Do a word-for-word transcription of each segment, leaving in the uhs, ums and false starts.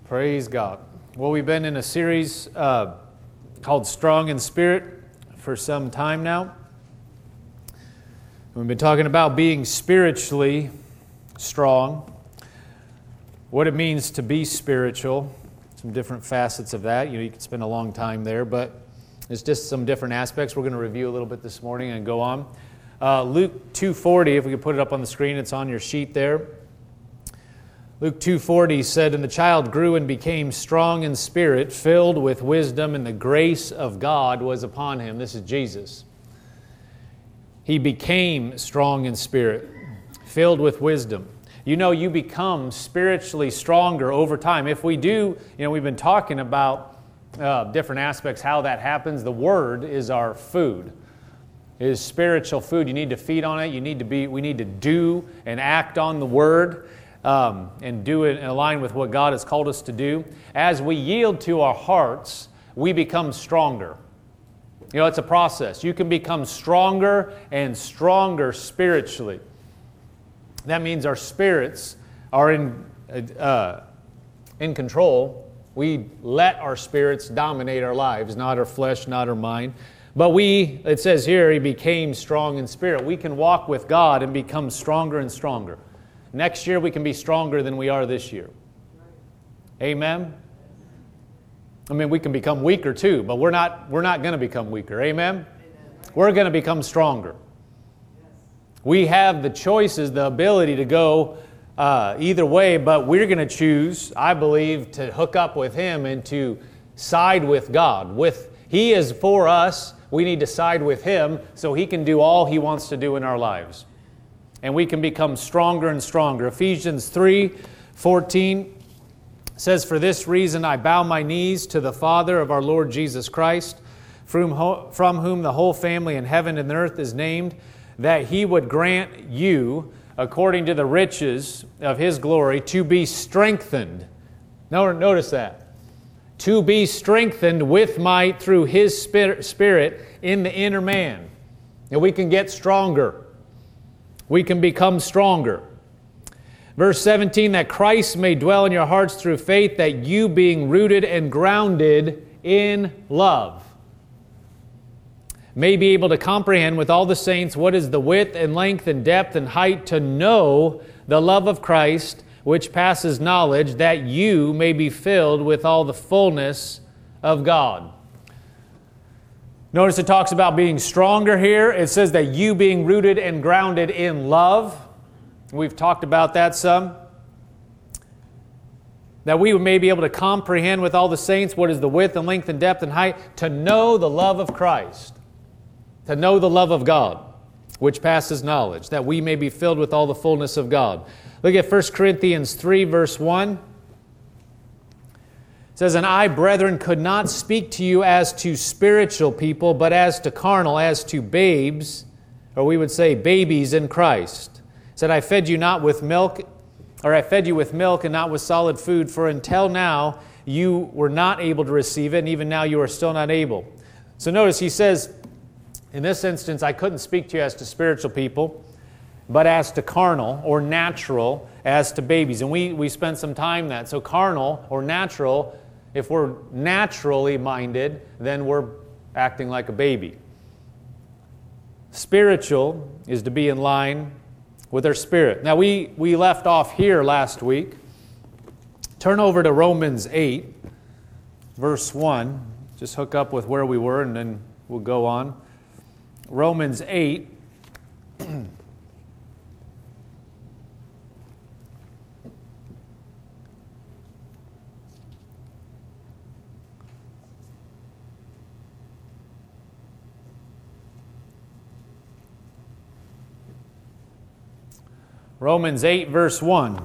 Praise God. Well, we've been in a series uh, called Strong in Spirit for some time now. We've been talking about being spiritually strong, what it means to be spiritual, some different facets of that. You know, you could spend a long time there, but it's just some different aspects we're going to review a little bit this morning and go on. Uh, Luke two forty, if we could put it up on the screen, it's on your sheet there. Luke two forty said, "And the child grew and became strong in spirit, filled with wisdom, and the grace of God was upon him." This is Jesus. He became strong in spirit, filled with wisdom. You know, you become spiritually stronger over time. If we do, you know, we've been talking about uh, different aspects, how that happens. The Word is our food. It is spiritual food. You need to feed on it. You need to be. We need to do and act on the Word. Um, and do it in align with what God has called us to do. As we yield to our hearts, we become stronger. You know, it's a process. You can become stronger and stronger spiritually. That means our spirits are in uh, in control. We let our spirits dominate our lives, not our flesh, not our mind. But we, it says here, he became strong in spirit. We can walk with God and become stronger and stronger. Next year we can be stronger than we are this year. Amen? I mean, we can become weaker too, but we're not we're not going to become weaker. Amen? Amen. We're going to become stronger. Yes. We have the choices, the ability to go uh, either way, but we're going to choose, I believe, to hook up with Him and to side with God. With He is for us, we need to side with Him so He can do all He wants to do in our lives. And we can become stronger and stronger. Ephesians three fourteen says, "For this reason I bow my knees to the Father of our Lord Jesus Christ, from, ho- from whom the whole family in heaven and earth is named, that He would grant you, according to the riches of His glory, to be strengthened." Now, notice that. To be strengthened with might through His Spirit in the inner man. And we can get stronger. We can become stronger. Verse seventeen, "That Christ may dwell in your hearts through faith, that you being rooted and grounded in love, may be able to comprehend with all the saints what is the width and length and depth and height, to know the love of Christ, which passes knowledge, that you may be filled with all the fullness of God." Notice it talks about being stronger here. It says that you being rooted and grounded in love. We've talked about that some. That we may be able to comprehend with all the saints what is the width and length and depth and height, to know the love of Christ, to know the love of God, which passes knowledge, that we may be filled with all the fullness of God. Look at First Corinthians three, verse one. It says, "And I, brethren, could not speak to you as to spiritual people, but as to carnal, as to babes," or we would say babies in Christ. It said, "I fed you not with milk, or I fed you with milk and not with solid food, for until now you were not able to receive it, and even now you are still not able." So notice he says, in this instance, I couldn't speak to you as to spiritual people, but as to carnal or natural, as to babies. And we, we spent some time that. So carnal or natural, if we're naturally minded, then we're acting like a baby. Spiritual is to be in line with our spirit. Now, we, we left off here last week. Turn over to Romans eight, verse one. Just hook up with where we were, and then we'll go on. Romans eight. Romans eight, verse one.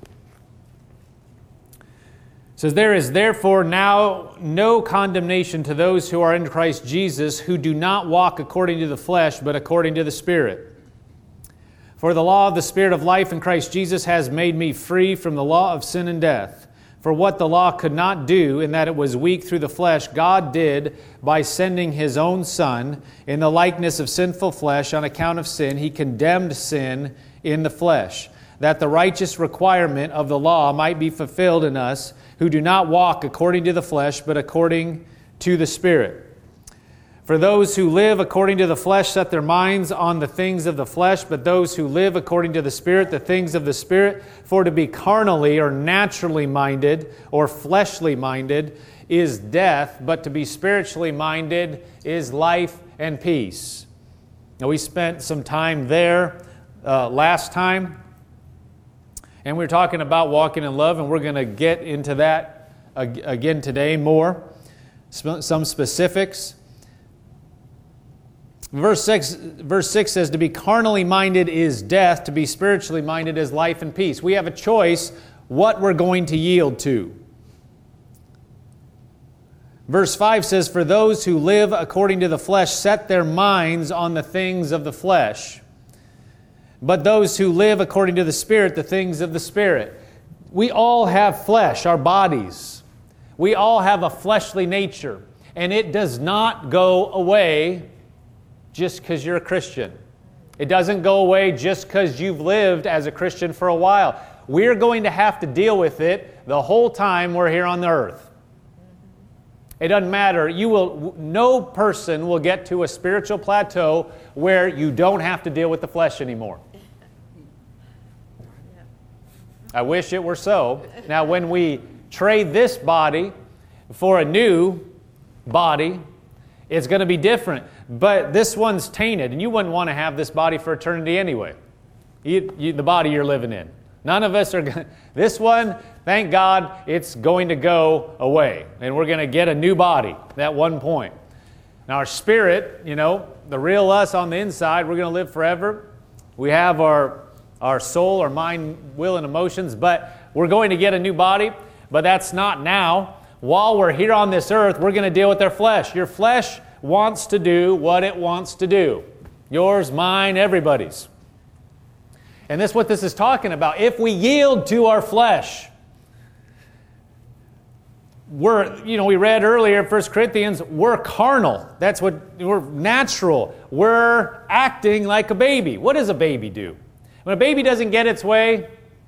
It says, "There is therefore now no condemnation to those who are in Christ Jesus, who do not walk according to the flesh, but according to the Spirit. For the law of the Spirit of life in Christ Jesus has made me free from the law of sin and death. For what the law could not do, in that it was weak through the flesh, God did by sending His own Son in the likeness of sinful flesh on account of sin. He condemned sin in the flesh, that the righteous requirement of the law might be fulfilled in us, who do not walk according to the flesh, but according to the Spirit. For those who live according to the flesh set their minds on the things of the flesh, but those who live according to the Spirit, the things of the Spirit. For to be carnally or naturally minded or fleshly minded is death, but to be spiritually minded is life and peace. Now, we spent some time there uh, last time, and we were talking about walking in love, and we're going to get into that again today more, some specifics. Verse six, verse six says, to be carnally minded is death, to be spiritually minded is life and peace. We have a choice what we're going to yield to. Verse five says, for those who live according to the flesh set their minds on the things of the flesh. But those who live according to the Spirit, the things of the Spirit. We all have flesh, our bodies. We all have a fleshly nature. And it does not go away just because you're a Christian. It doesn't go away just because you've lived as a Christian for a while. We're going to have to deal with it the whole time we're here on the earth. It doesn't matter. You will, no person will get to a spiritual plateau where you don't have to deal with the flesh anymore. I wish it were so. Now, when we trade this body for a new body, it's going to be different. But this one's tainted, and you wouldn't want to have this body for eternity anyway. You, you, the body you're living in. None of us are going to... This one, thank God, it's going to go away. And we're going to get a new body at one point. Now our spirit, you know, the real us on the inside, we're going to live forever. We have our, our soul, our mind, will, and emotions, but we're going to get a new body. But that's not now. While we're here on this earth, we're going to deal with our flesh. Your flesh wants to do what it wants to do. Yours, mine, everybody's. And that's what this is talking about. If we yield to our flesh, we're, you know, we read earlier in First Corinthians, we're carnal. That's what, we're natural. We're acting like a baby. What does a baby do? When a baby doesn't get its way,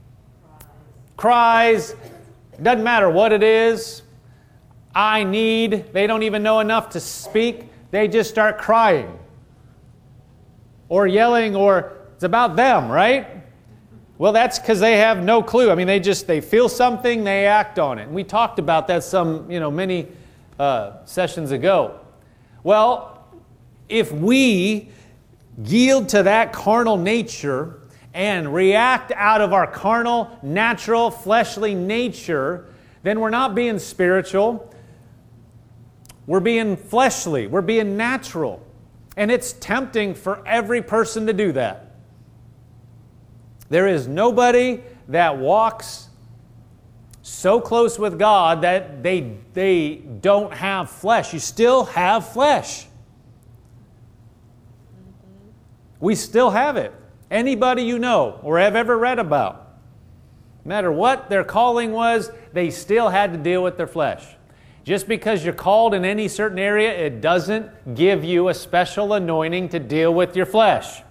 cries, doesn't matter what it is, I need, they don't even know enough to speak, they just start crying or yelling, or it's about them, right? Well, that's because they have no clue. I mean, they just, they feel something, they act on it. And we talked about that some, you know, many uh, sessions ago. Well, if we yield to that carnal nature and react out of our carnal, natural, fleshly nature, then we're not being spiritual. We're being fleshly. We're being natural. And it's tempting for every person to do that. There is nobody that walks so close with God that they, they don't have flesh. You still have flesh. We still have it. Anybody you know or have ever read about, no matter what their calling was, they still had to deal with their flesh. Just because you're called in any certain area, it doesn't give you a special anointing to deal with your flesh.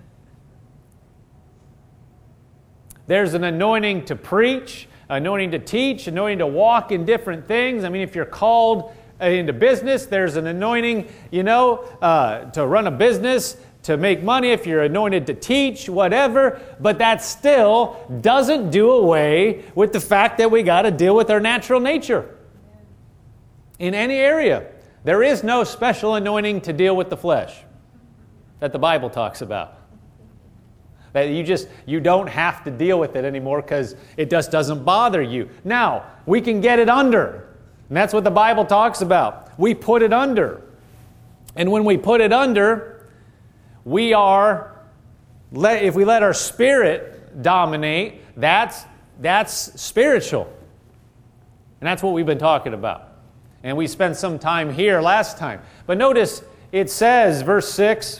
There's an anointing to preach, anointing to teach, anointing to walk in different things. I mean, if you're called into business, there's an anointing, you know, uh, to run a business, to make money, if you're anointed to teach, whatever. But that still doesn't do away with the fact that we got to deal with our natural nature. In any area, there is no special anointing to deal with the flesh that the Bible talks about. That you just, you don't have to deal with it anymore because it just doesn't bother you. Now, we can get it under. And that's what the Bible talks about. We put it under. And when we put it under, we are, let, if we let our spirit dominate, that's, that's spiritual. And that's what we've been talking about. And we spent some time here last time. But notice it says, verse six,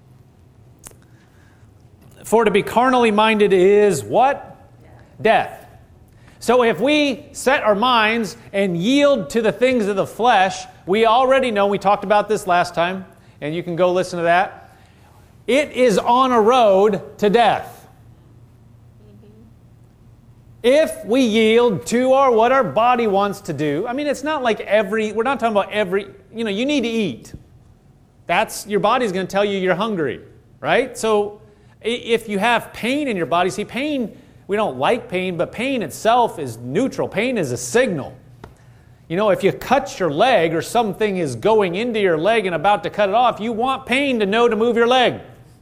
for to be carnally minded is what? Death. So if we set our minds and yield to the things of the flesh, we already know, we talked about this last time, and you can go listen to that. It is on a road to death. If we yield to our what our body wants to do, I mean, it's not like every, we're not talking about every, you know, you need to eat. That's, your body's going to tell you you're hungry, right? So if you have pain in your body, see, pain, we don't like pain, but pain itself is neutral. Pain is a signal. You know, if you cut your leg or something is going into your leg and about to cut it off, you want pain to know to move your leg.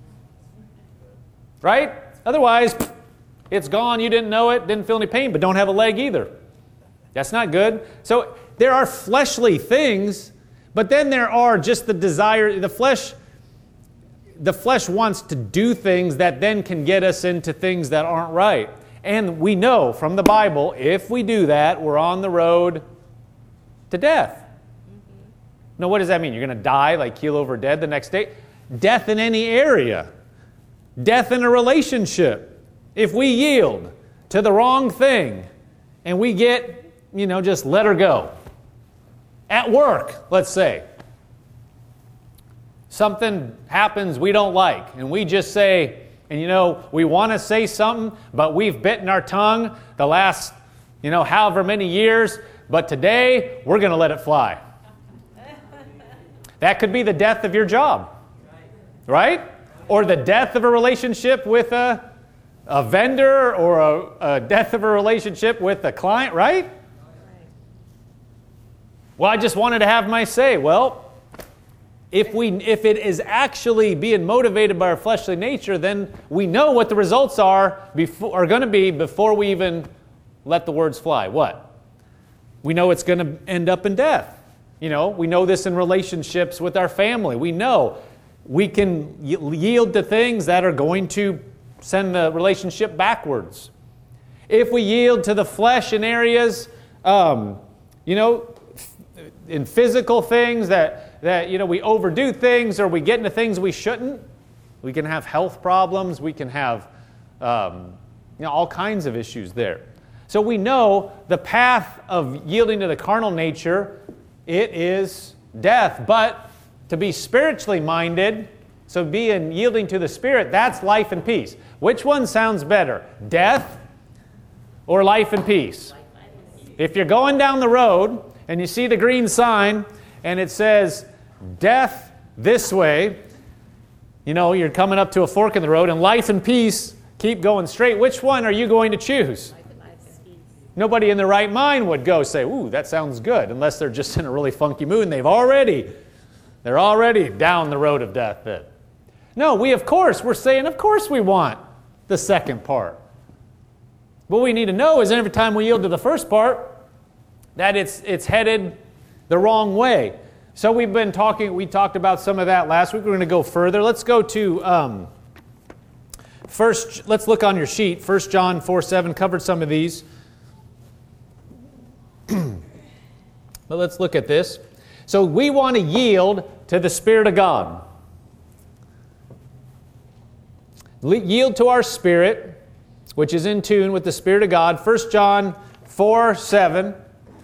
Right? Otherwise, it's gone, you didn't know it, didn't feel any pain, but don't have a leg either. That's not good. So there are fleshly things, but then there are just the desire, the flesh, the flesh wants to do things that then can get us into things that aren't right. And we know from the Bible, if we do that, we're on the road to death. Mm-hmm. Now, what does that mean? You're going to die, like keel over dead the next day? Death in any area. Death in a relationship. If we yield to the wrong thing and we get, you know, just let her go. At work, let's say. Something happens we don't like and we just say, and you know, we want to say something, but we've bitten our tongue the last, you know, however many years, but today we're going to let it fly. That could be the death of your job. Right? Or the death of a relationship with a a vendor, or a, a death of a relationship with a client, right? Well, I just wanted to have my say. Well, if we, if it is actually being motivated by our fleshly nature, then we know what the results are before, are going to be before we even let the words fly. What? We know it's going to end up in death. You know, we know this in relationships with our family. We know we can yield to things that are going to send the relationship backwards. If we yield to the flesh in areas, um, you know, in physical things that, that, you know, we overdo things or we get into things we shouldn't, we can have health problems, we can have, um, you know, all kinds of issues there. So we know the path of yielding to the carnal nature, it is death. But to be spiritually minded, so being yielding to the Spirit, that's life and peace. Which one sounds better, death or life and peace? If you're going down the road and you see the green sign and it says death this way, you know, you're coming up to a fork in the road, and life and peace, keep going straight. Which one are you going to choose? Nobody in their right mind would go say, ooh, that sounds good, unless they're just in a really funky mood and they've already, they're already down the road of death then. No, we, of course, we're saying, of course we want the second part. What we need to know is every time we yield to the first part, that it's it's headed the wrong way. So we've been talking, we talked about some of that last week. We're going to go further. Let's go to, um, first, let's look on your sheet. First John four seven covered some of these. But let's look at this. So we want to yield to the Spirit of God. Yield to our spirit, which is in tune with the Spirit of God. First John four seven.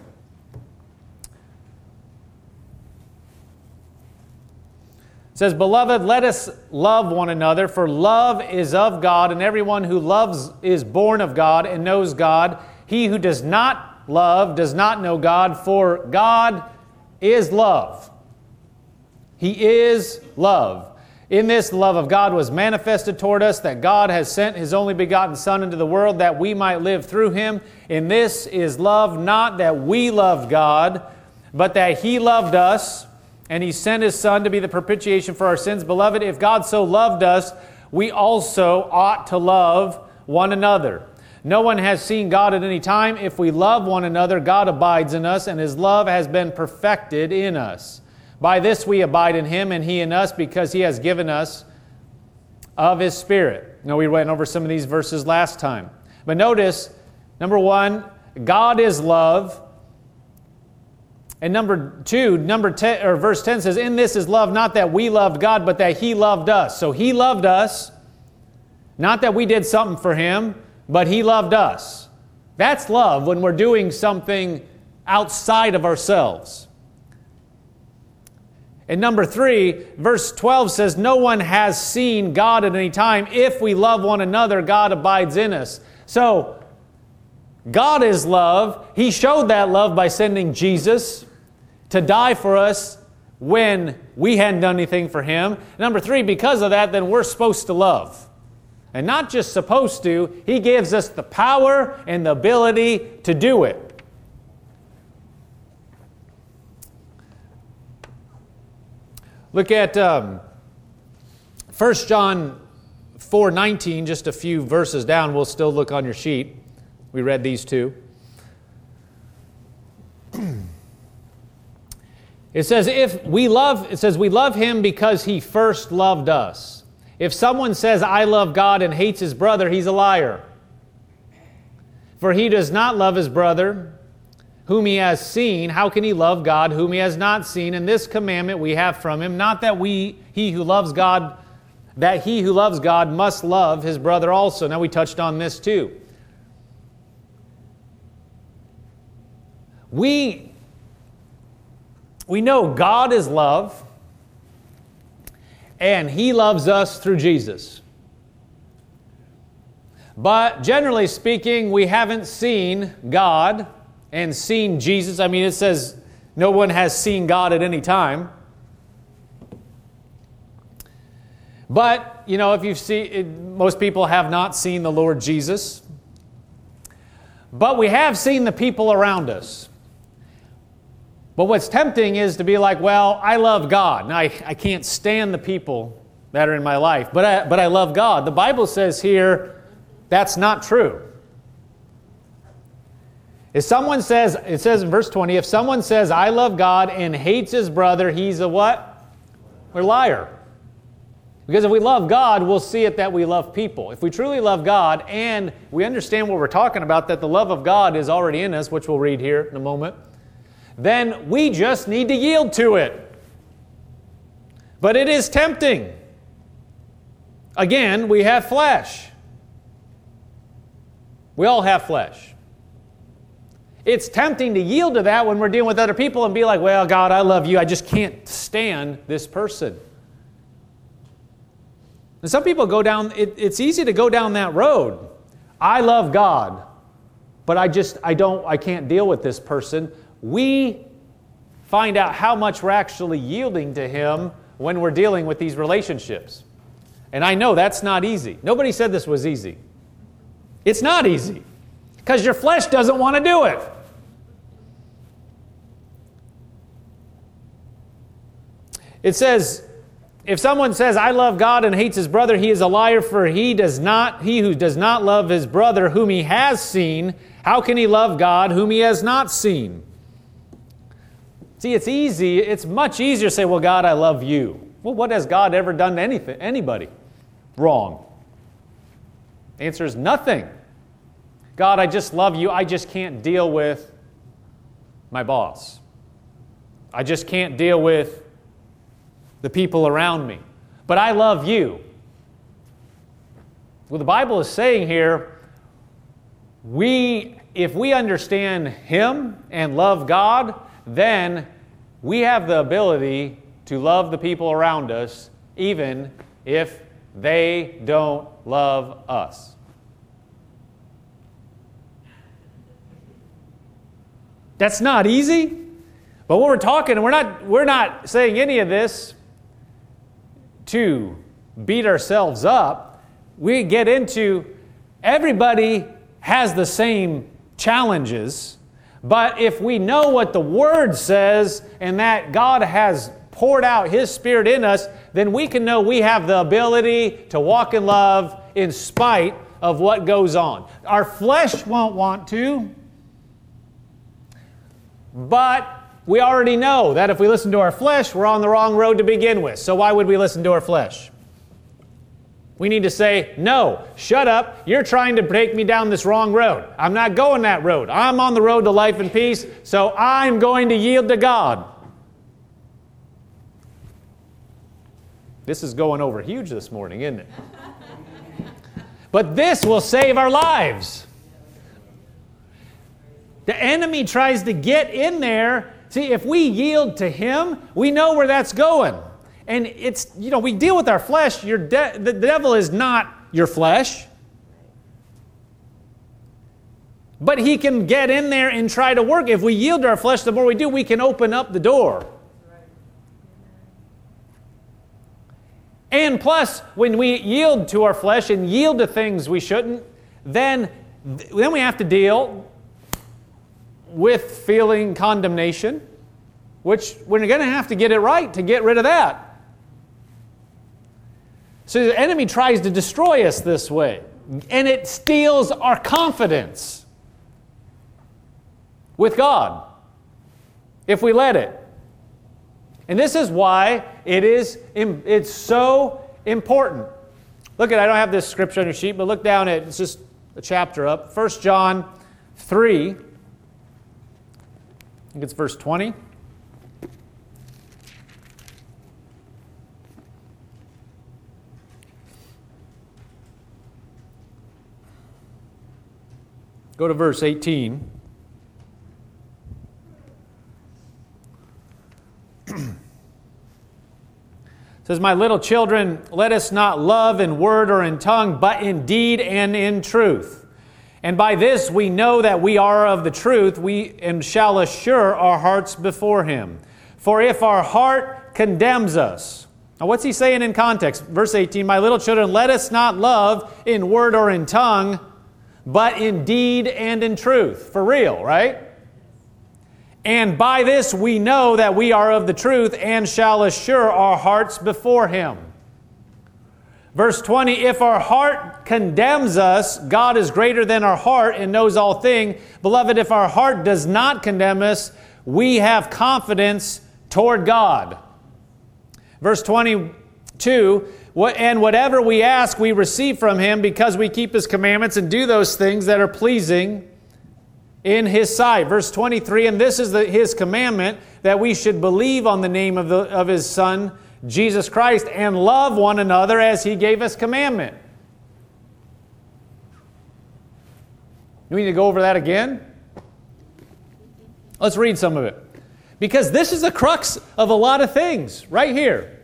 It says, Beloved, let us love one another, for love is of God, and everyone who loves is born of God and knows God. He who does not love does not know God, for God is love. He is love. In this, the love of God was manifested toward us, that God has sent His only begotten Son into the world that we might live through Him. In this is love, not that we loved God, but that He loved us, and He sent His Son to be the propitiation for our sins. Beloved, if God so loved us, we also ought to love one another. No one has seen God at any time. If we love one another, God abides in us, and His love has been perfected in us. By this we abide in Him, and He in us, because He has given us of His Spirit. You know, we went over some of these verses last time. But notice, number one, God is love. And number two, number ten, or verse ten says, in this is love, not that we loved God, but that He loved us. So He loved us, not that we did something for Him, but He loved us. That's love, when we're doing something outside of ourselves. And number three, verse twelve says, no one has seen God at any time. If we love one another, God abides in us. So, God is love. He showed that love by sending Jesus to die for us when we hadn't done anything for Him. Number three, because of that, then we're supposed to love. And not just supposed to, He gives us the power and the ability to do it. Look at um, First John four nineteen, just a few verses down. We'll still look on your sheet. We read these two. It says, if we love, it says, we love Him because He first loved us. If someone says, I love God and hates his brother, he's a liar. For he does not love his brother whom he has seen. How can he love God whom he has not seen? And this commandment we have from Him, not that we, he who loves God, that he who loves God must love his brother also. Now we touched on this too. We, we know God is love, and He loves us through Jesus. But generally speaking, we haven't seen God and seen Jesus. I mean, it says no one has seen God at any time. But, you know, if you see, it, most people have not seen the Lord Jesus. But we have seen the people around us. But what's tempting is to be like, well, I love God. Now, I, I can't stand the people that are in my life, but I, but I love God. The Bible says here, that's not true. If someone says, it says in verse twenty, if someone says, I love God and hates his brother, he's a what? We're a liar. Because if we love God, we'll see it that we love people. If we truly love God and we understand what we're talking about, that the love of God is already in us, which we'll read here in a moment, then we just need to yield to it. But it is tempting. Again, we have flesh. We all have flesh. It's tempting to yield to that when we're dealing with other people and be like, well, God, I love you. I just can't stand this person. And some people go down, it, it's easy to go down that road. I love God, but I just, I don't, I can't deal with this person. We find out how much we're actually yielding to Him when we're dealing with these relationships. And I know that's not easy. Nobody said this was easy. It's not easy because your flesh doesn't want to do it. It says, if someone says, I love God and hates his brother, he is a liar, for he does not, he who does not love his brother whom he has seen, how can he love God whom he has not seen? See, it's easy, it's much easier to say, well, God, I love you. Well, what has God ever done to anything, anybody? Wrong. The answer is nothing. God, I just love you. I just can't deal with my boss. I just can't deal with the people around me. But I love you. What the Bible is saying here, we, if we understand Him and love God, then we have the ability to love the people around us, even if they don't love us. That's not easy. But what we're talking, we're not, we're not saying any of this to beat ourselves up. We get into, everybody has the same challenges, but if we know what the Word says and that God has poured out His Spirit in us, then we can know we have the ability to walk in love in spite of what goes on. Our flesh won't want to, but we already know that if we listen to our flesh, we're on the wrong road to begin with. So why would we listen to our flesh? We need to say, no, shut up. You're trying to take me down this wrong road. I'm not going that road. I'm on the road to life and peace, so I'm going to yield to God. This is going over huge this morning, isn't it? But this will save our lives. The enemy tries to get in there. See, if we yield to Him, we know where that's going. And it's, you know, we deal with our flesh. Your de- the devil is not your flesh. But he can get in there and try to work. If we yield to our flesh, the more we do, we can open up the door. And plus, when we yield to our flesh and yield to things we shouldn't, then, then we have to deal with feeling condemnation, which we're going to have to get it right to get rid of that. So the enemy tries to destroy us this way, and it steals our confidence with God if we let it. And this is why it is it's so important. Look at, I don't have this scripture on your sheet, but look down at, it's just a chapter up, First John three. I think it's verse twenty. Go to verse eighteen. It says, "My little children, let us not love in word or in tongue, but in deed and in truth. And by this we know that we are of the truth, we and shall assure our hearts before Him. For if our heart condemns us..." Now what's he saying in context? Verse eighteen, "My little children, let us not love in word or in tongue, but in deed and in truth." For real, right? "And by this we know that we are of the truth and shall assure our hearts before Him." Verse twenty, "If our heart condemns us, God is greater than our heart and knows all things. Beloved, if our heart does not condemn us, we have confidence toward God." Verse twenty-two, "And whatever we ask, we receive from Him because we keep His commandments and do those things that are pleasing in His sight." Verse twenty-three, "And this is the, His commandment, that we should believe on the name of, the, of His Son, Jesus Christ, and love one another as He gave us commandment." Do we need to go over that again? Let's read some of it. Because this is the crux of a lot of things, right here.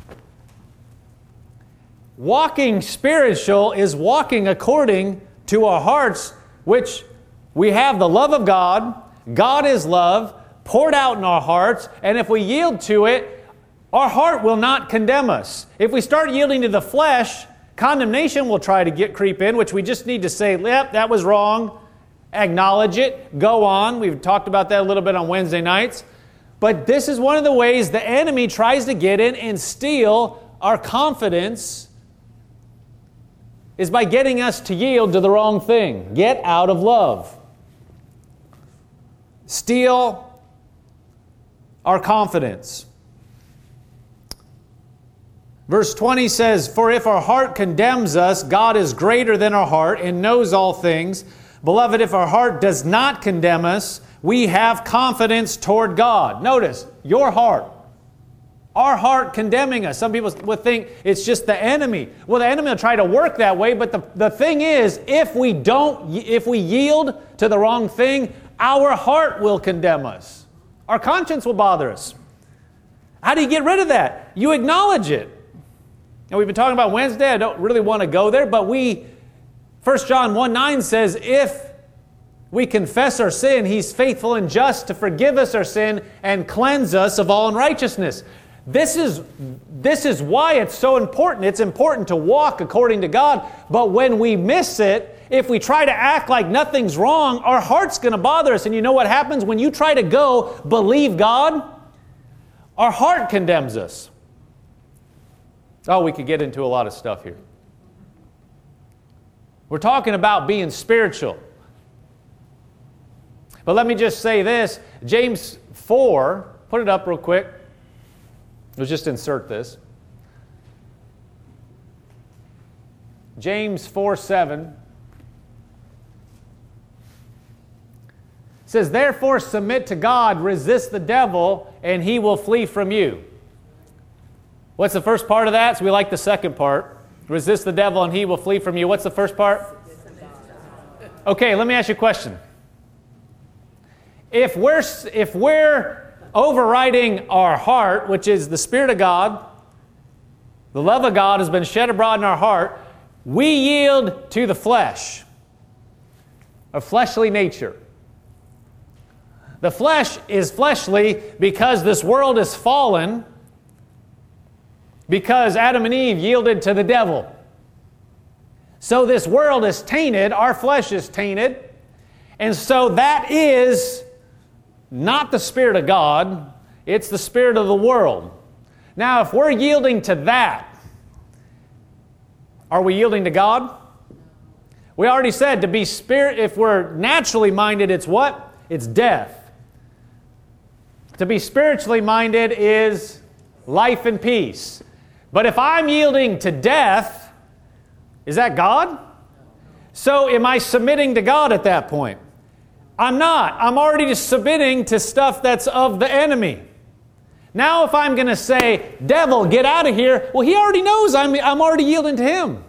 Walking spiritual is walking according to our hearts, which we have the love of God. God is love poured out in our hearts, and if we yield to it, our heart will not condemn us. If we start yielding to the flesh, condemnation will try to get creep in, which we just need to say, yep, that was wrong, acknowledge it, go on. We've talked about that a little bit on Wednesday nights. But this is one of the ways the enemy tries to get in and steal our confidence, is by getting us to yield to the wrong thing. Get out of love. Steal our confidence. Verse twenty says, "For if our heart condemns us, God is greater than our heart and knows all things. Beloved, if our heart does not condemn us, we have confidence toward God." Notice, your heart. Our heart condemning us. Some people would think it's just the enemy. Well, the enemy will try to work that way, but the, the thing is, if we don't, if we yield to the wrong thing, our heart will condemn us. Our conscience will bother us. How do you get rid of that? You acknowledge it. And we've been talking about Wednesday. I don't really want to go there, but we, First John one nine says, if we confess our sin, He's faithful and just to forgive us our sin and cleanse us of all unrighteousness. This is, this is why it's so important. It's important to walk according to God, but when we miss it, if we try to act like nothing's wrong, our heart's going to bother us. And you know what happens when you try to go believe God? Our heart condemns us. Oh, we could get into a lot of stuff here. We're talking about being spiritual. But let me just say this. James four, put it up real quick. Let's just insert this. James four seven says, "Therefore submit to God, resist the devil, and he will flee from you." What's the first part of that? So we like the second part. Resist the devil and he will flee from you. What's the first part? Okay, let me ask you a question. If we're, if we're overriding our heart, which is the Spirit of God, the love of God has been shed abroad in our heart, we yield to the flesh. of fleshly nature. The flesh is fleshly because this world is fallen, because Adam and Eve yielded to the devil. So this world is tainted, our flesh is tainted, and so that is not the Spirit of God, it's the spirit of the world. Now, if we're yielding to that, are we yielding to God? We already said to be spirit, if we're naturally minded, it's what? It's death. To be spiritually minded is life and peace. But if I'm yielding to death, is that God? So am I submitting to God at that point? I'm not. I'm already just submitting to stuff that's of the enemy. Now if I'm going to say, devil, get out of here, well, he already knows I'm, I'm already yielding to him.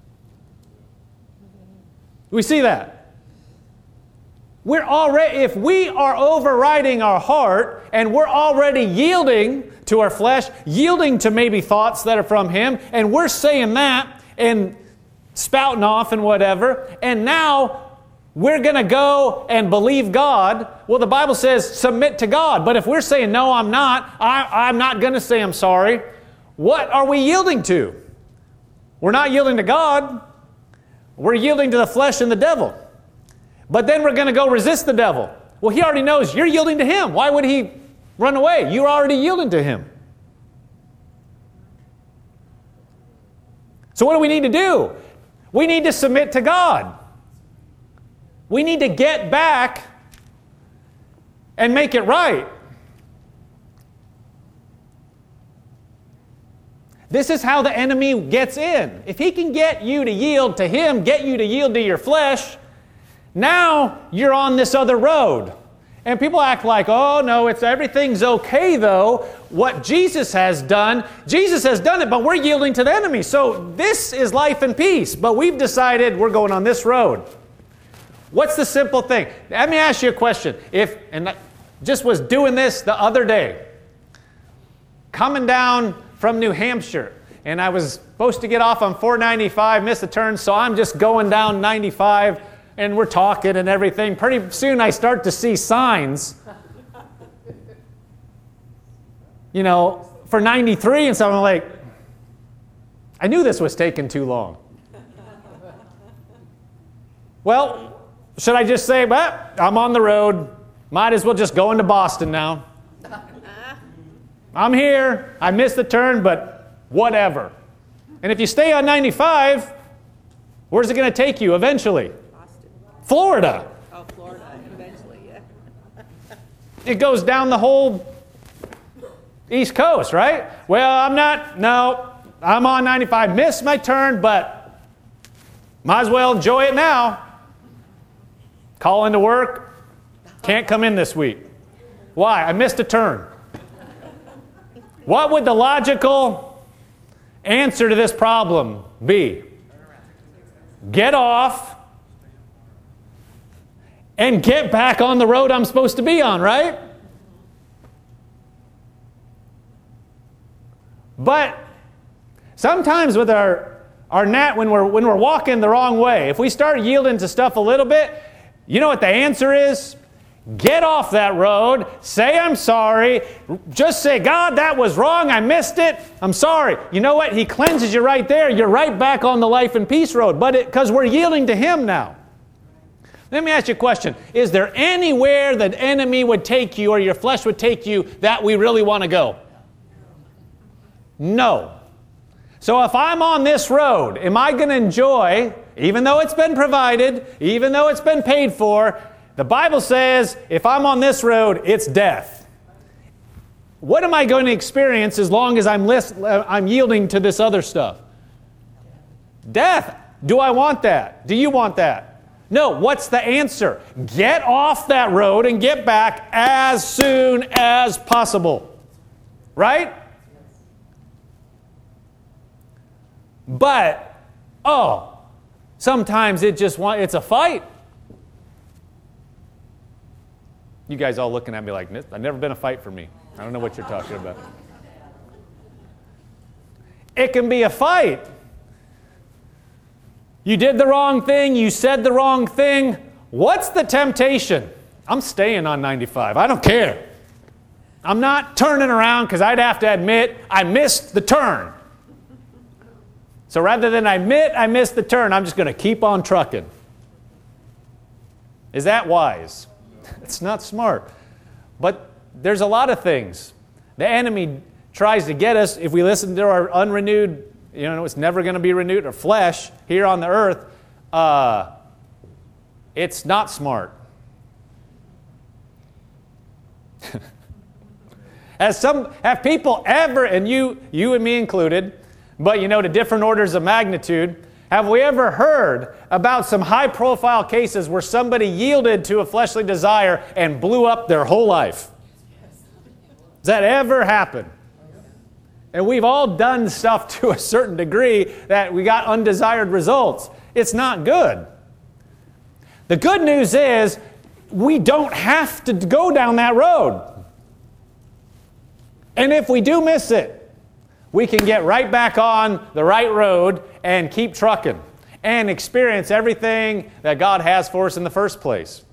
We see that. We're already, if we are overriding our heart and we're already yielding to our flesh, yielding to maybe thoughts that are from him, and we're saying that and spouting off and whatever, and now we're going to go and believe God. Well, the Bible says submit to God. But if we're saying, no, I'm not, I, I'm not going to say I'm sorry, what are we yielding to? We're not yielding to God. We're yielding to the flesh and the devil. But then we're going to go resist the devil. Well, he already knows you're yielding to him. Why would he run away? You're already yielding to him. So what do we need to do? We need to submit to God. We need to get back and make it right. This is how the enemy gets in. If he can get you to yield to him, get you to yield to your flesh, now you're on this other road. And people act like, oh no, it's everything's okay though. What Jesus has done, Jesus has done it, but we're yielding to the enemy. So this is life and peace, but we've decided we're going on this road. What's the simple thing? Let me ask you a question. If, and I just was doing this the other day, coming down from New Hampshire, and I was supposed to get off on four ninety-five, missed the turn, so I'm just going down ninety-five, and we're talking and everything. Pretty soon I start to see signs, you know, for ninety-three, and so I'm like, I knew this was taking too long. Well, should I just say, well, I'm on the road, might as well just go into Boston now. I'm here, I missed the turn, but whatever. And if you stay on ninety-five, where's it going to take you eventually? Boston. Florida. Oh, Florida, eventually, yeah. It goes down the whole East Coast, right? Well, I'm not, no, I'm on ninety-five, missed my turn, but might as well enjoy it now. Call into work, can't come in this week. Why? I missed a turn. What would the logical answer to this problem be? Get off and get back on the road I'm supposed to be on, right? But sometimes with our, our nat, when we're, when we're walking the wrong way, if we start yielding to stuff a little bit, you know what the answer is? Get off that road, say I'm sorry, just say, God, that was wrong, I missed it, I'm sorry. You know what? He cleanses you right there. You're right back on the life and peace road, but because we're yielding to him now. Let me ask you a question. Is there anywhere that enemy would take you or your flesh would take you that we really want to go? No. So if I'm on this road, am I going to enjoy, even though it's been provided, even though it's been paid for, the Bible says if I'm on this road, it's death. What am I going to experience as long as I'm, list, I'm yielding to this other stuff? Death. Do I want that? Do you want that? No. What's the answer? Get off that road and get back as soon as possible. Right? But, oh, sometimes it just want, it's a fight. You guys all looking at me like, I've never been a fight for me. I don't know what you're talking about. It can be a fight. You did the wrong thing, you said the wrong thing, What's the temptation? I'm staying on ninety-five. I don't care. I'm not turning around because I'd have to admit I missed the turn. So rather than admit I missed the turn, I'm just going to keep on trucking. Is that wise? It's not smart. But there's a lot of things. The enemy tries to get us, if we listen to our unrenewed, you know, it's never going to be renewed, or flesh here on the earth, uh, it's not smart. Has some, have people ever, and you, you and me included, but you know, to different orders of magnitude, have we ever heard about some high-profile cases where somebody yielded to a fleshly desire and blew up their whole life? Does that ever happen? And we've all done stuff to a certain degree that we got undesired results. It's not good. The good news is we don't have to go down that road. And if we do miss it, we can get right back on the right road and keep trucking and experience everything that God has for us in the first place.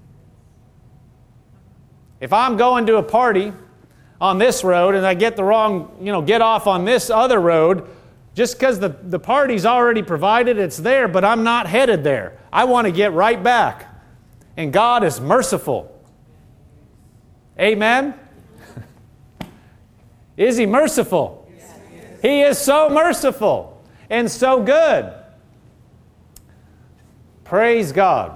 If I'm going to a party on this road and I get the wrong, you know, get off on this other road, just because the, the party's already provided, it's there, but I'm not headed there. I want to get right back. And God is merciful. Amen? Is He merciful? Yes, He is. He is so merciful and so good. Praise God.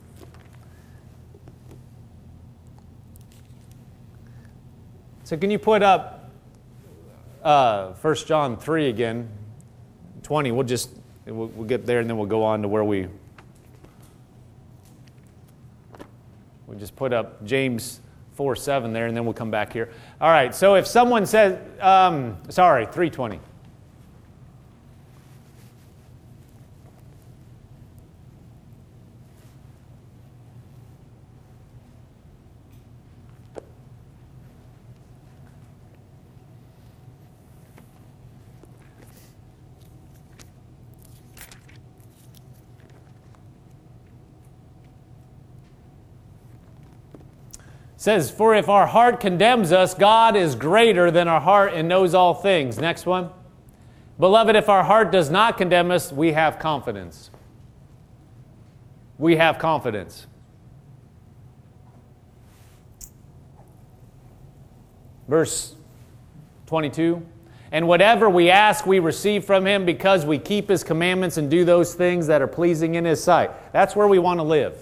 So can you put up uh, First John three again, twenty. We'll just, we'll, we'll get there and then we'll go on to where we, we'll just put up James four seven there and then we'll come back here. All right, so if someone says, um, sorry, three twenty. It says, for if our heart condemns us, God is greater than our heart and knows all things. Next one. Beloved, if our heart does not condemn us, we have confidence. We have confidence. Verse twenty-two. And whatever we ask, we receive from Him because we keep His commandments and do those things that are pleasing in His sight. That's where we want to live.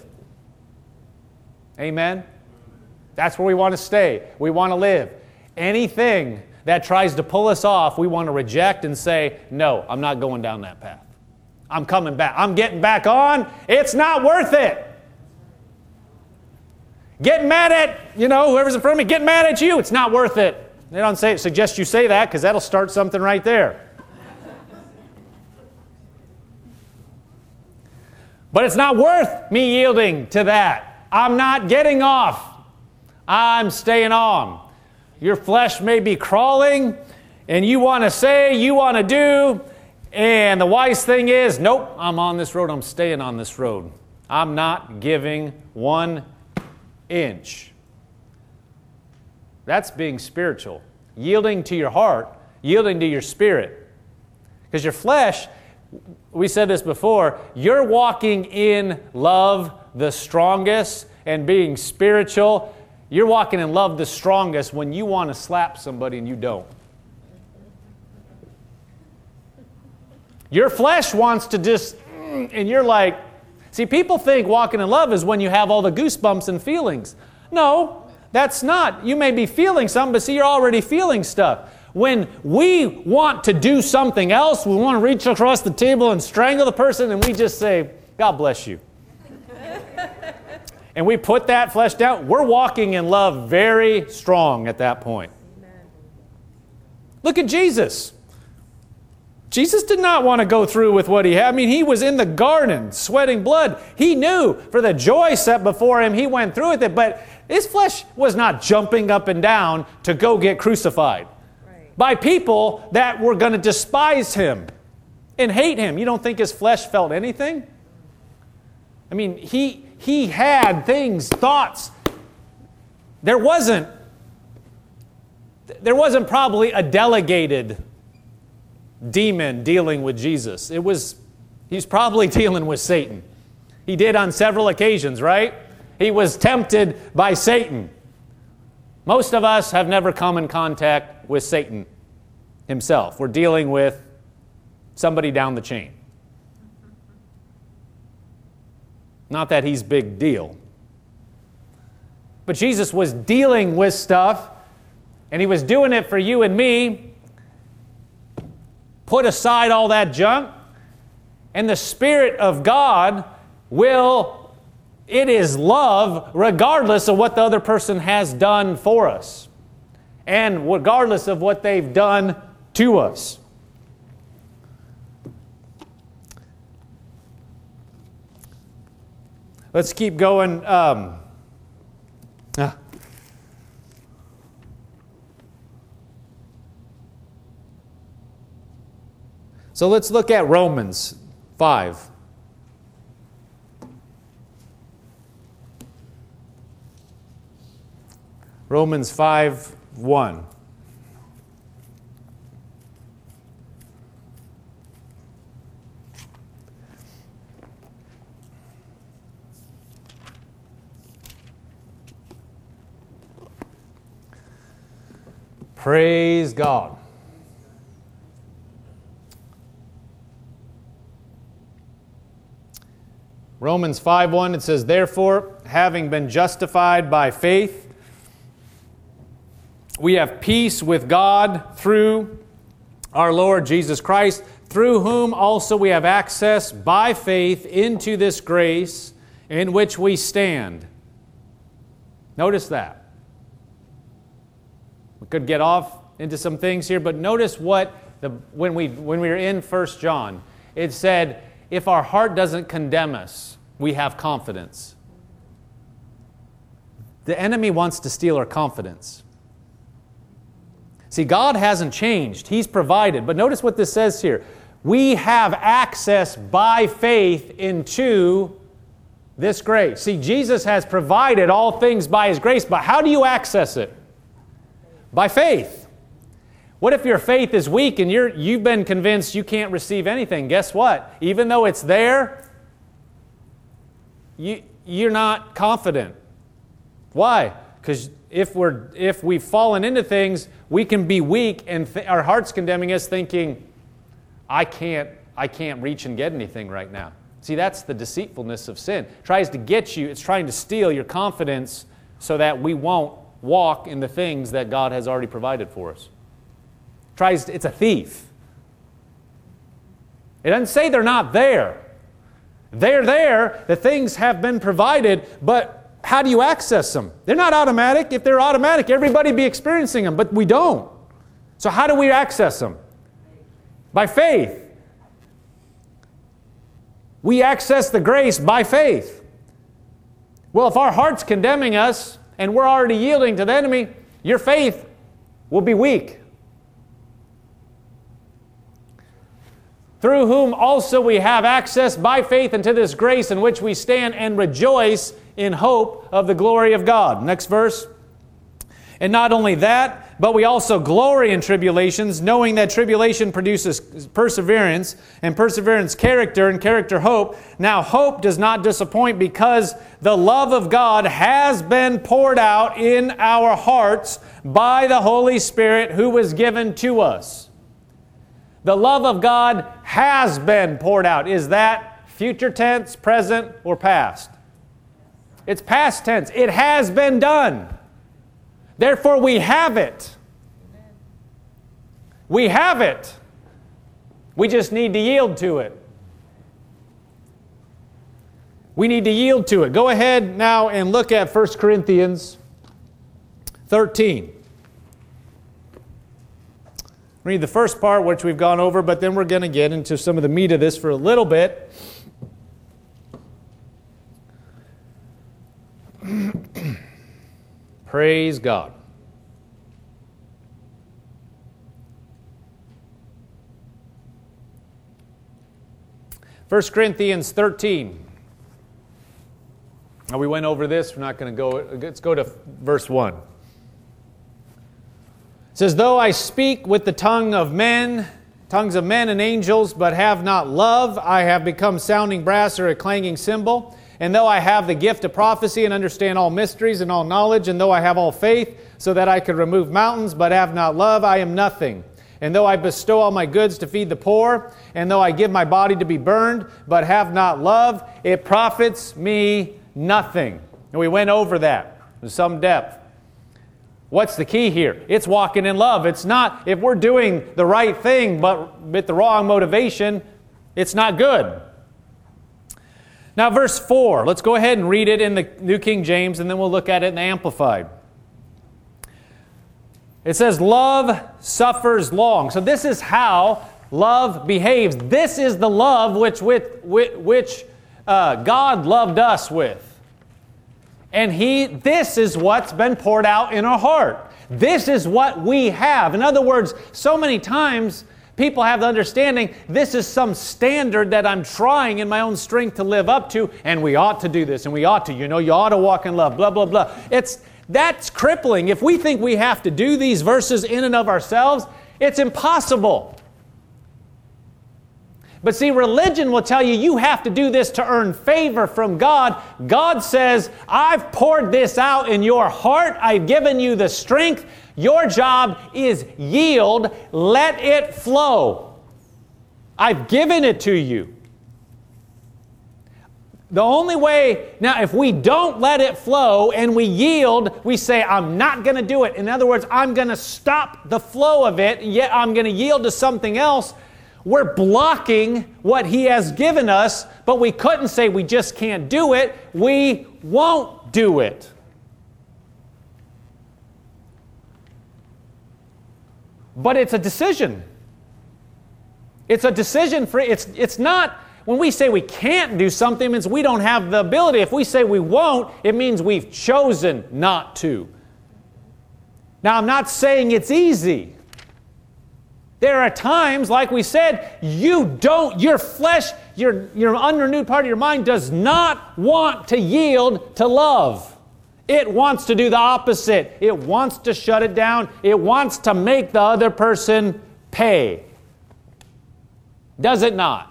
Amen? That's where we want to stay. We want to live. Anything that tries to pull us off, we want to reject and say, no, I'm not going down that path. I'm coming back. I'm getting back on. It's not worth it. Getting mad at, you know, whoever's in front of me, getting mad at you, it's not worth it. They don't say, suggest you say that because that'll start something right there. But it's not worth me yielding to that. I'm not getting off. I'm staying on. Your flesh may be crawling, and you want to say, you want to do, and the wise thing is, nope, I'm on this road, I'm staying on this road. I'm not giving one inch. That's being spiritual. Yielding to your heart, yielding to your spirit. Because your flesh, we said this before, you're walking in love the strongest and being spiritual. You're walking in love the strongest when you want to slap somebody and you don't. Your flesh wants to just, and you're like, see, people think walking in love is when you have all the goosebumps and feelings. No, that's not. You may be feeling something, but see, you're already feeling stuff. When we want to do something else, we want to reach across the table and strangle the person, and we just say, God bless you. And we put that flesh down, we're walking in love very strong at that point. Amen. Look at Jesus. Jesus did not want to go through with what he had. I mean, he was in the garden sweating blood. He knew for the joy set before him, he went through with it. But his flesh was not jumping up and down to go get crucified right. by people that were going to despise him and hate him. You don't think his flesh felt anything? I mean, he... he had things, thoughts. There wasn't, there wasn't probably a delegated demon dealing with Jesus. It was, he was probably dealing with Satan. He did on several occasions, right? He was tempted by Satan. Most of us have never come in contact with Satan himself. We're dealing with somebody down the chain. Not that he's big deal. But Jesus was dealing with stuff, and he was doing it for you and me. Put aside all that junk, and the Spirit of God will, it is love regardless of what the other person has done for us, and regardless of what they've done to us. Let's keep going. Um, ah. So let's look at Romans five. Romans five one. Praise God. Romans five one, it says, "Therefore, having been justified by faith, we have peace with God through our Lord Jesus Christ, through whom also we have access by faith into this grace in which we stand." Notice that. We could get off into some things here, but notice what the when we when we were in First John, it said, if our heart doesn't condemn us, we have confidence. The enemy wants to steal our confidence. See, God hasn't changed. He's provided. But notice what this says here. We have access by faith into this grace. See, Jesus has provided all things by His grace, but how do you access it? By faith. What if your faith is weak and you're, you've been convinced you can't receive anything? Guess what? Even though it's there, you, you're not confident. Why? Because if we're if we've fallen into things, we can be weak and th- our heart's condemning us, thinking, I can't, I can't reach and get anything right now. See, that's the deceitfulness of sin. It tries to get you, it's trying to steal your confidence so that we won't walk in the things that God has already provided for us. It tries to, it's a thief. It doesn't say they're not there. They're there, the things have been provided, but how do you access them? They're not automatic. If they're automatic, everybody would be experiencing them, but we don't. So how do we access them? By faith. We access the grace by faith. Well, if our heart's condemning us and we're already yielding to the enemy, your faith will be weak. Through whom also we have access by faith into this grace in which we stand and rejoice in hope of the glory of God. Next verse. And not only that, but we also glory in tribulations, knowing that tribulation produces perseverance, and perseverance character, and character hope. Now hope does not disappoint, because the love of God has been poured out in our hearts by the Holy Spirit who was given to us. The love of God has been poured out. Is that future tense, present, or past? It's past tense. It has been done. Therefore, we have it. We have it. We just need to yield to it. We need to yield to it. Go ahead now and look at First Corinthians thirteen. Read the first part, which we've gone over, but then we're going to get into some of the meat of this for a little bit. Praise God. First Corinthians thirteen. Now, we went over this. We're not going to go. Let's go to verse one. It says, though I speak with the tongue of men, tongues of men and angels, but have not love, I have become sounding brass or a clanging cymbal. And though I have the gift of prophecy and understand all mysteries and all knowledge, and though I have all faith, so that I could remove mountains, but have not love, I am nothing. And though I bestow all my goods to feed the poor, and though I give my body to be burned, but have not love, it profits me nothing. And we went over that in some depth. What's the key here? It's walking in love. It's not, if we're doing the right thing, but with the wrong motivation, it's not good. Now, verse four, let's go ahead and read it in the New King James, and then we'll look at it in the Amplified. It says, love suffers long. So this is how love behaves. This is the love which, with, which, which uh, God loved us with. And He, this is what's been poured out in our heart. This is what we have. In other words, so many times people have the understanding this is some standard that I'm trying in my own strength to live up to, and we ought to do this, and we ought to, you know, you ought to walk in love, blah, blah, blah. It's, that's crippling. If we think we have to do these verses in and of ourselves, it's impossible. But see, religion will tell you you have to do this to earn favor from God. God says, I've poured this out in your heart. I've given you the strength. Your job is yield. Let it flow. I've given it to you. The only way, now if we don't let it flow and we yield, we say, I'm not going to do it. In other words, I'm going to stop the flow of it, yet I'm going to yield to something else. We're blocking what He has given us, but we couldn't say we just can't do it. We won't do it. But it's a decision. It's a decision for, it's, it's not, when we say we can't do something, it means we don't have the ability. If we say we won't, it means we've chosen not to. Now, I'm not saying it's easy. There are times, like we said, you don't, your flesh, your, your unrenewed part of your mind does not want to yield to love. It wants to do the opposite. It wants to shut it down. It wants to make the other person pay. Does it not?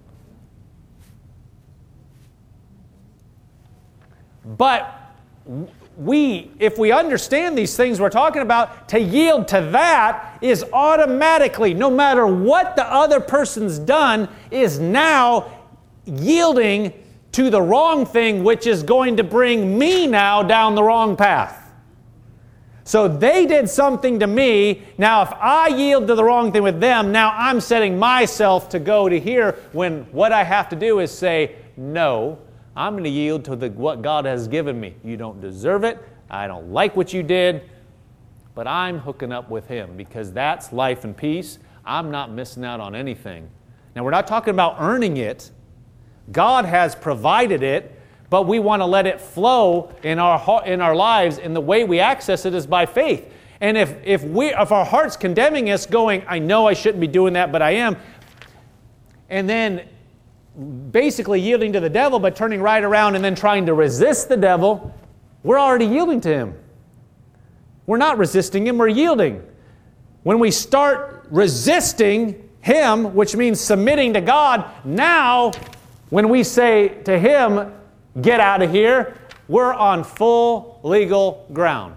But we, if we understand these things we're talking about, to yield to that is automatically, no matter what the other person's done, is now yielding to the wrong thing, which is going to bring me now down the wrong path. So they did something to me. Now, if I yield to the wrong thing with them, now I'm setting myself to go to here, when what I have to do is say, no, I'm going to yield to the, what God has given me. You don't deserve it. I don't like what you did. But I'm hooking up with Him because that's life and peace. I'm not missing out on anything. Now, we're not talking about earning it. God has provided it, but we want to let it flow in our, in our lives, and the way we access it is by faith. And if, if, we, if our heart's condemning us, going, I know I shouldn't be doing that, but I am, and then basically yielding to the devil, but turning right around and then trying to resist the devil, we're already yielding to him. We're not resisting him, we're yielding. When we start resisting him, which means submitting to God, now when we say to him, get out of here, we're on full legal ground.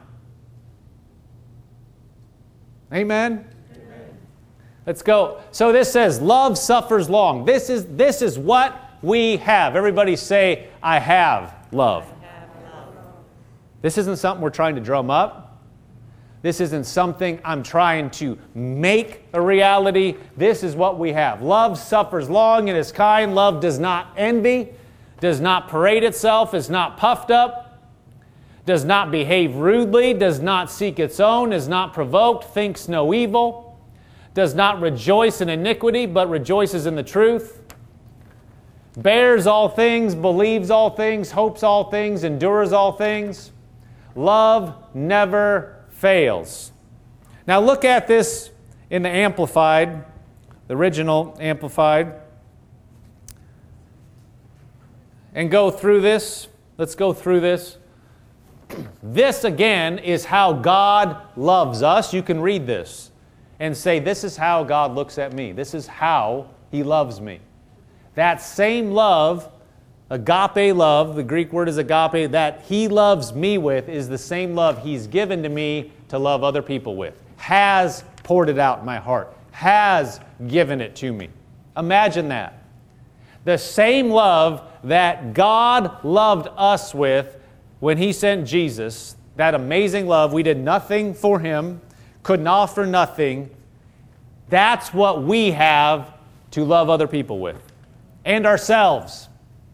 Amen? Let's go. So this says, love suffers long. This is, this is what we have. Everybody say, I have love. I have love. This isn't something we're trying to drum up. This isn't something I'm trying to make a reality. This is what we have. Love suffers long and is kind. Love does not envy, does not parade itself, is not puffed up, does not behave rudely, does not seek its own, is not provoked, thinks no evil, does not rejoice in iniquity, but rejoices in the truth, bears all things, believes all things, hopes all things, endures all things. Love never fails. Now look at this in the Amplified, the original Amplified, and go through this. Let's go through this. This, again, is how God loves us. You can read this and say, this is how God looks at me. This is how He loves me. That same love, agape love, the Greek word is agape, that He loves me with is the same love He's given to me to love other people with. Has poured it out in my heart. Has given it to me. Imagine that. The same love that God loved us with when He sent Jesus, that amazing love, we did nothing for Him, couldn't offer nothing. That's what we have to love other people with. And ourselves.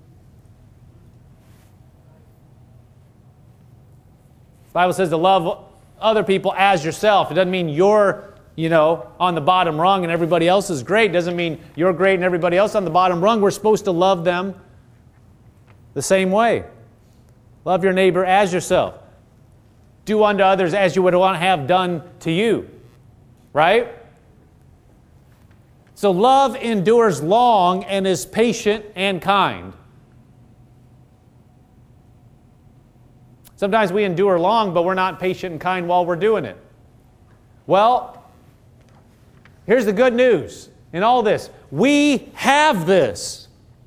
The Bible says to love other people as yourself. It doesn't mean you're, you know, on the bottom rung and everybody else is great. It doesn't mean you're great and everybody else on the bottom rung. We're supposed to love them the same way. Love your neighbor as yourself. Do unto others as you would want to have done to you. Right? So love endures long and is patient and kind. Sometimes we endure long, but we're not patient and kind while we're doing it. Well, here's the good news in all this. We have this.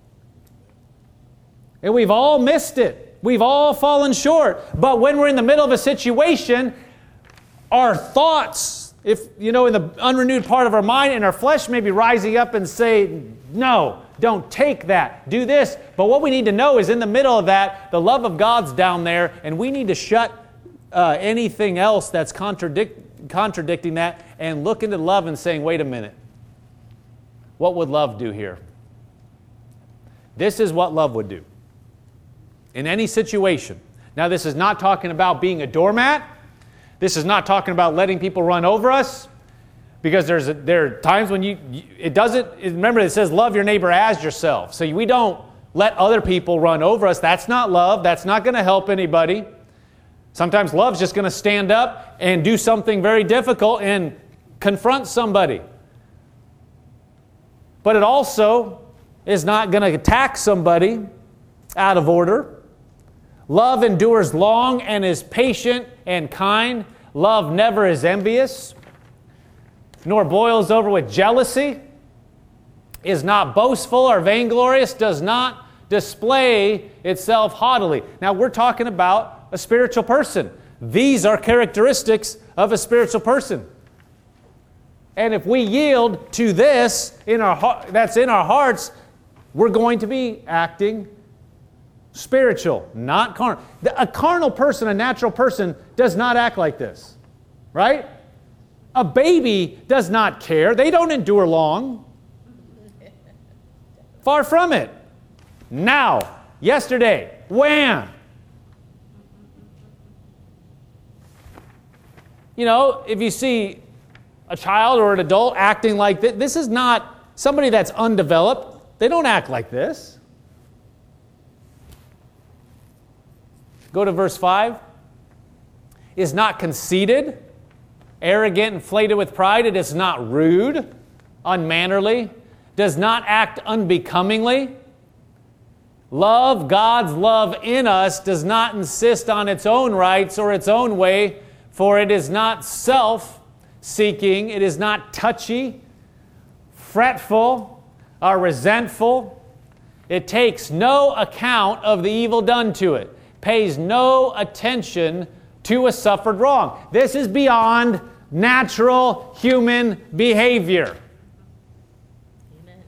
And we've all missed it. We've all fallen short. But when we're in the middle of a situation, our thoughts, if you know, in the unrenewed part of our mind and our flesh may be rising up and say, no, don't take that, do this. But what we need to know is in the middle of that, the love of God's down there, and we need to shut uh, anything else that's contradict, contradicting that and look into love and saying, wait a minute, what would love do here? This is what love would do in any situation. Now, this is not talking about being a doormat. This is not talking about letting people run over us, because there's a, there are times when you, you it doesn't, remember it says love your neighbor as yourself. So we don't let other people run over us. That's not love. That's not going to help anybody. Sometimes love's just going to stand up and do something very difficult and confront somebody. But it also is not going to attack somebody out of order. Love endures long and is patient and kind. Love never is envious, nor boils over with jealousy, is not boastful or vainglorious, does not display itself haughtily. Now, we're talking about a spiritual person. These are characteristics of a spiritual person. And if we yield to this in our that's in our hearts, we're going to be acting spiritual, not carnal. A carnal person, a natural person, does not act like this, right? A baby does not care. They don't endure long. Far from it. Now, yesterday, wham! You know, if you see a child or an adult acting like this, this is not somebody that's undeveloped. They don't act like this. Go to verse five. Is not conceited, arrogant, inflated with pride. It is not rude, unmannerly, does not act unbecomingly. Love, God's love in us, does not insist on its own rights or its own way, for it is not self-seeking, it is not touchy, fretful, or resentful. It takes no account of the evil done to it, pays no attention to a suffered wrong. This is beyond natural human behavior. Amen.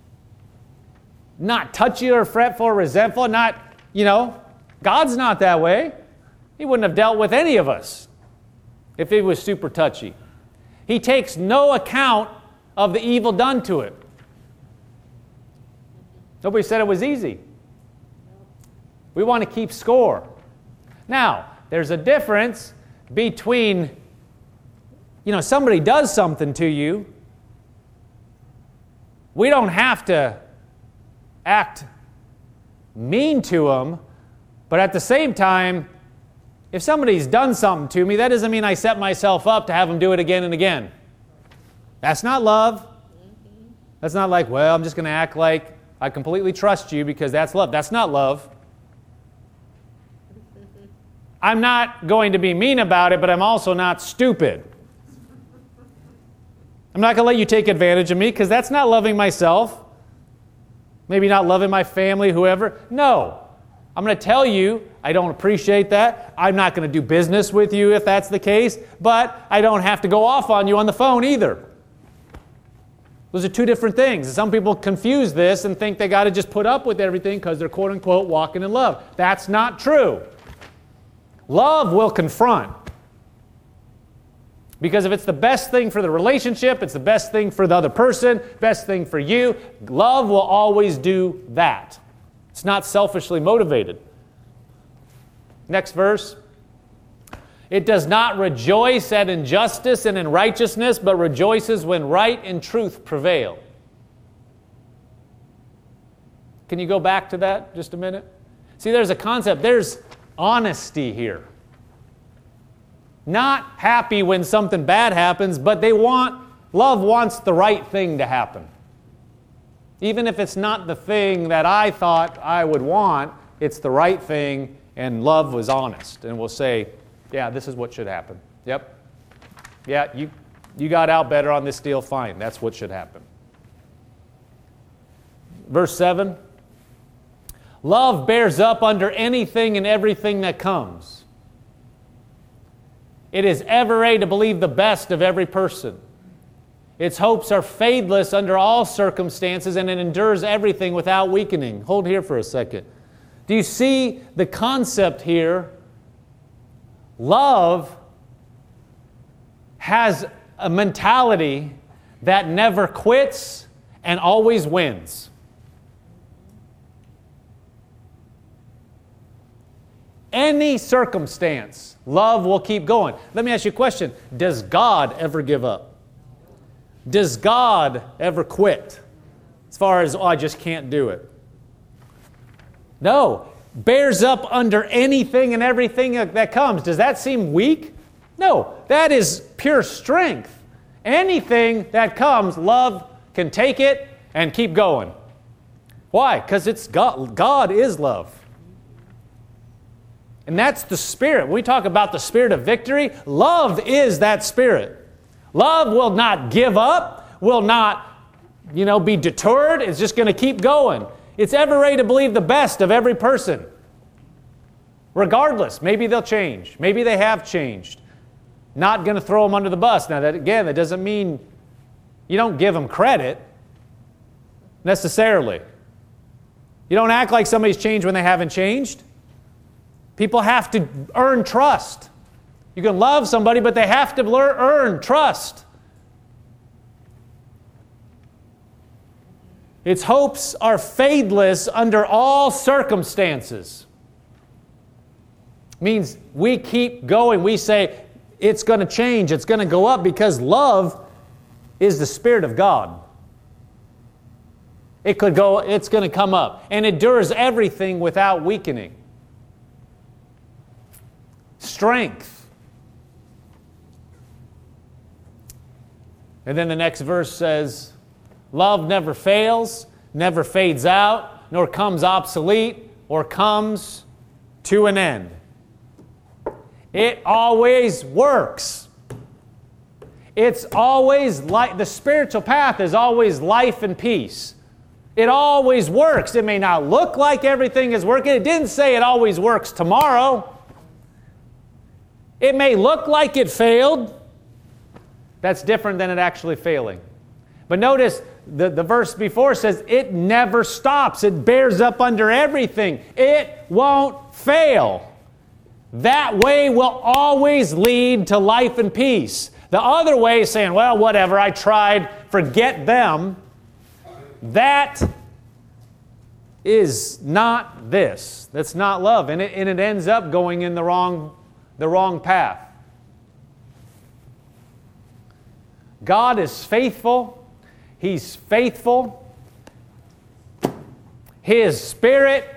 Not touchy or fretful or resentful, not, you know, God's not that way. He wouldn't have dealt with any of us if he was super touchy. He takes no account of the evil done to it. Nobody said it was easy. We want to keep score. Now, there's a difference between, you know, somebody does something to you. We don't have to act mean to them, but at the same time, if somebody's done something to me, that doesn't mean I set myself up to have them do it again and again. That's not love. That's not like, well, I'm just going to act like I completely trust you because that's love. That's not love. I'm not going to be mean about it, but I'm also not stupid. I'm not going to let you take advantage of me because that's not loving myself. Maybe not loving my family, whoever. No. I'm going to tell you I don't appreciate that. I'm not going to do business with you if that's the case, but I don't have to go off on you on the phone either. Those are two different things. Some people confuse this and think they got to just put up with everything because they're quote-unquote walking in love. That's not true. Love will confront. Because if it's the best thing for the relationship, it's the best thing for the other person, best thing for you, love will always do that. It's not selfishly motivated. Next verse. It does not rejoice at injustice and in righteousness, but rejoices when right and truth prevail. Can you go back to that just a minute? See, there's a concept. There's honesty here. Not happy when something bad happens, but they want, love wants the right thing to happen. Even if it's not the thing that I thought I would want, it's the right thing, and love was honest. And will say, yeah, this is what should happen. Yep. Yeah, you, you got out better on this deal, fine. That's what should happen. Verse seven. Love bears up under anything and everything that comes. It is ever ready to believe the best of every person. Its hopes are faithless under all circumstances, and it endures everything without weakening. Hold here for a second. Do you see the concept here? Love has a mentality that never quits and always wins. Any circumstance, love will keep going. Let me ask you a question. Does God ever give up? Does God ever quit? As far as, oh, I just can't do it. No. Bears up under anything and everything that comes. Does that seem weak? No. That is pure strength. Anything that comes, love can take it and keep going. Why? Because it's God. God is love. And that's the Spirit. When we talk about the Spirit of victory, love is that Spirit. Love will not give up, will not, you know, be deterred. It's just going to keep going. It's ever ready to believe the best of every person. Regardless, maybe they'll change. Maybe they have changed. Not going to throw them under the bus. Now, that again, that doesn't mean you don't give them credit necessarily. You don't act like somebody's changed when they haven't changed. People have to earn trust. You can love somebody, but they have to learn, earn trust. Its hopes are faithless under all circumstances. Means we keep going. We say it's going to change. It's going to go up because love is the Spirit of God. It could go, it's going to come up. And it endures everything without weakening. Strength. And then the next verse says, love never fails, never fades out, nor comes obsolete, or comes to an end. It always works. It's always like the spiritual path is always life and peace. It always works. It may not look like everything is working. It didn't say it always works tomorrow. It may look like it failed. That's different than it actually failing. But notice the, the verse before says it never stops. It bears up under everything. It won't fail. That way will always lead to life and peace. The other way is saying, well, whatever, I tried, forget them. That is not this. That's not love. And it, and it ends up going in the wrong, the wrong path. God is faithful. He's faithful. His Spirit,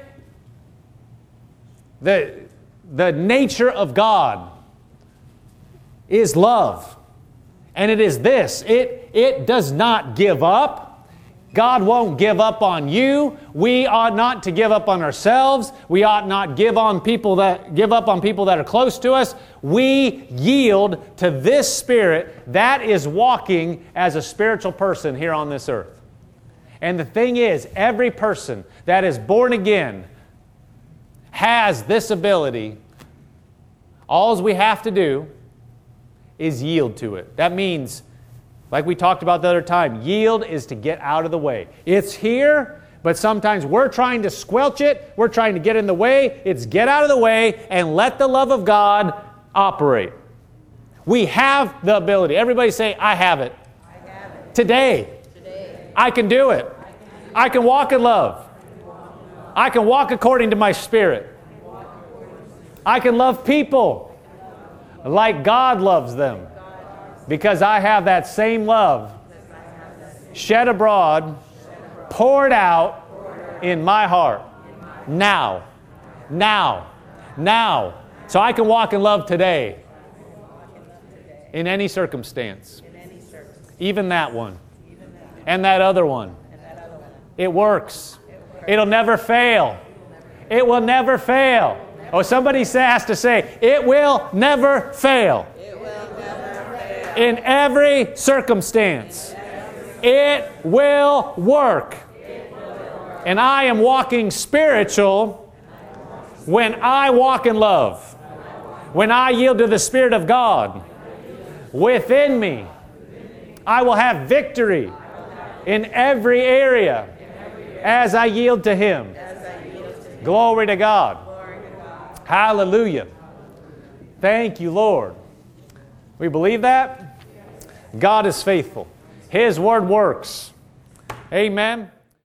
the, the nature of God is love. And it is this. It, it does not give up. God won't give up on you. We ought not to give up on ourselves. We ought not give on people that give up on people that are close to us. We yield to this Spirit that is walking as a spiritual person here on this earth. And the thing is, every person that is born again has this ability. All we have to do is yield to it. That means, like we talked about the other time, yield is to get out of the way. It's here, but sometimes we're trying to squelch it. We're trying to get in the way. It's get out of the way and let the love of God operate. We have the ability. Everybody say, I have it. I have it. Today, Today. I can do it. I can walk in love. I can walk according to my Spirit. I can love people like God loves them. Because I have that same love shed abroad, poured out in my heart. Now. Now. Now. So I can walk in love today. In any circumstance. Even that one. And that other one. It works. It'll never fail. It will never fail. Oh, somebody has to say, it will never fail. In every circumstance, it will work. And I am walking spiritual when I walk in love. When I yield to the Spirit of God within me, I will have victory in every area as I yield to Him. Glory to God. Hallelujah. Thank you, Lord. We believe that? God is faithful. His word works. Amen.